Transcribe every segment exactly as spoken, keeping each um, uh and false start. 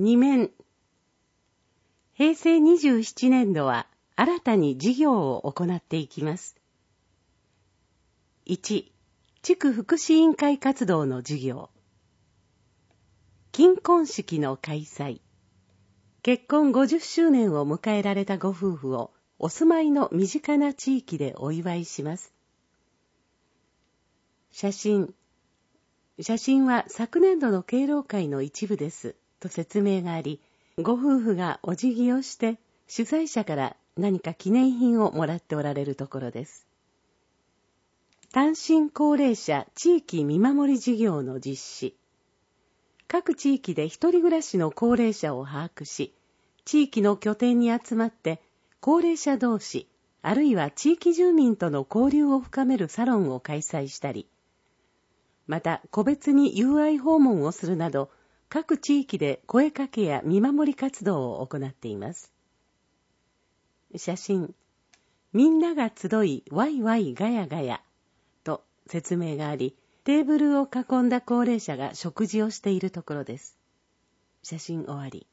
に面。平成にじゅうななねん度は新たに事業を行っていきます。いち、地区福祉委員会活動の事業。金婚式の開催。結婚ごじゅっしゅうねんを迎えられたご夫婦をお住まいの身近な地域でお祝いします。写真。写真は昨年度の敬老会の一部ですと説明があり、ご夫婦がお辞儀をして主催者から何か記念品をもらっておられるところです。単身高齢者地域見守り事業の実施。各地域で一人暮らしの高齢者を把握し、地域の拠点に集まって高齢者同士、あるいは地域住民との交流を深めるサロンを開催したり、また個別に友愛訪問をするなど、各地域で声かけや見守り活動を行っています。写真。みんなが集いワイワイガヤガヤと説明があり、テーブルを囲んだ高齢者が食事をしているところです。写真終わり。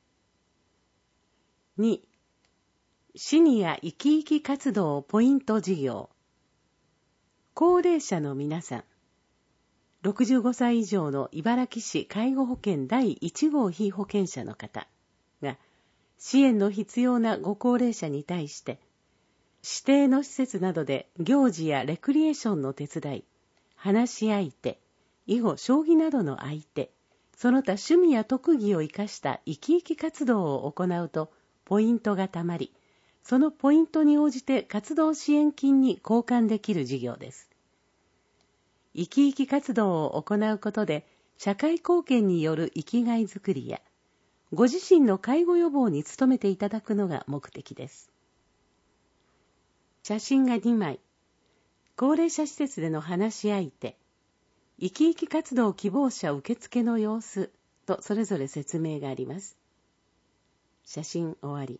に、シニア生き生き活動ポイント事業。高齢者の皆さん、ろくじゅうごさい以上の茨城市介護保険だいいち号被保険者の方が、支援の必要なご高齢者に対して、指定の施設などで行事やレクリエーションの手伝い、話し相手、囲碁、将棋などの相手、その他趣味や特技を生かした生き生き活動を行うと、ポイントがたまり、そのポイントに応じて活動支援金に交換できる事業です。生き生き活動を行うことで、社会貢献による生きがいづくりや、ご自身の介護予防に努めていただくのが目的です。写真がにまい。高齢者施設での話し相手、生き生き活動希望者受付の様子とそれぞれ説明があります。写真終わり。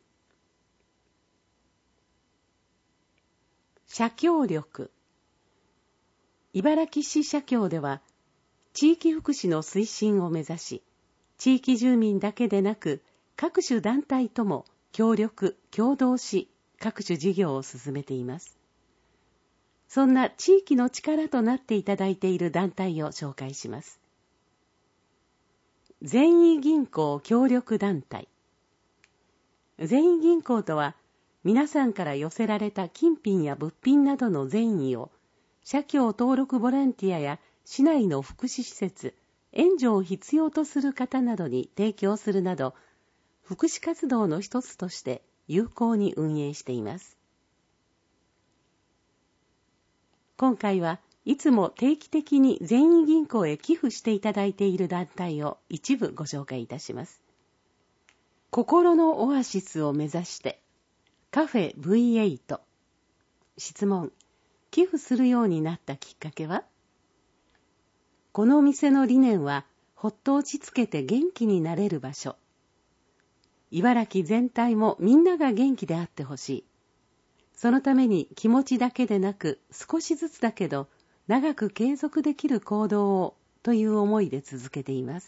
社協力。茨城市社協では、地域福祉の推進を目指し、地域住民だけでなく、各種団体とも協力、協働し、各種事業を進めています。そんな地域の力となっていただいている団体を紹介します。善意銀行協力団体。善意銀行とは、皆さんから寄せられた金品や物品などの善意を、社協登録ボランティアや市内の福祉施設、援助を必要とする方などに提供するなど、福祉活動の一つとして有効に運営しています。今回はいつも定期的に善意銀行へ寄付していただいている団体を一部ご紹介いたします。心のオアシスを目指してカフェ ブイエイト。質問。寄付するようになったきっかけは？このお店の理念は、ほっと落ち着けて元気になれる場所。茨城全体もみんなが元気であってほしい。そのために気持ちだけでなく、少しずつだけど、長く継続できる行動をという思いで続けています。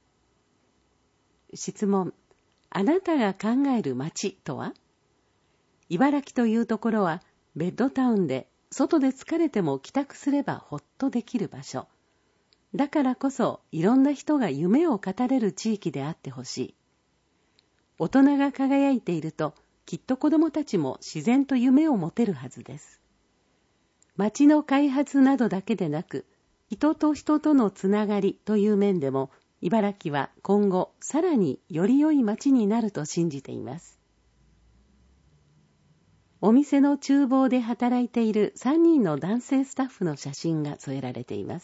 質問。あなたが考える街とは？茨城というところは、ベッドタウンで、外で疲れても帰宅すればほっとできる場所。だからこそいろんな人が夢を語れる地域であってほしい。大人が輝いているときっと子どもたちも自然と夢を持てるはずです。街の開発などだけでなく、人と人とのつながりという面でも茨城は今後さらにより良い街になると信じています。お店の厨房で働いているさんにんの男性スタッフの写真が添えられています。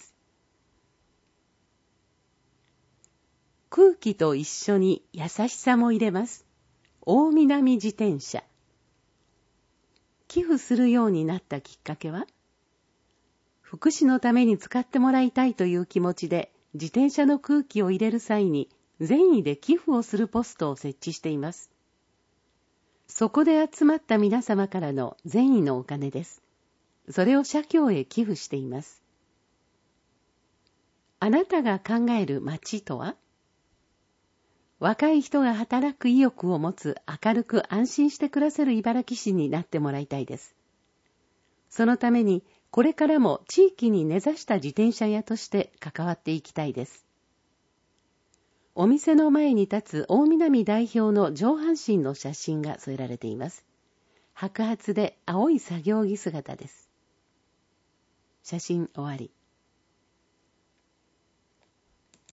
空気と一緒に優しさも入れます。大南自転車。寄付するようになったきっかけは？福祉のために使ってもらいたいという気持ちで自転車の空気を入れる際に善意で寄付をするポストを設置しています。そこで集まった皆様からの善意のお金です。それを社協へ寄付しています。あなたが考える街とは？ 若い人が働く意欲を持つ明るく安心して暮らせる茨城市になってもらいたいです。そのためにこれからも地域に根ざした自転車屋として関わっていきたいです。お店の前に立つ大南代表の上半身の写真が添えられています。白髪で青い作業着姿です。写真終わり。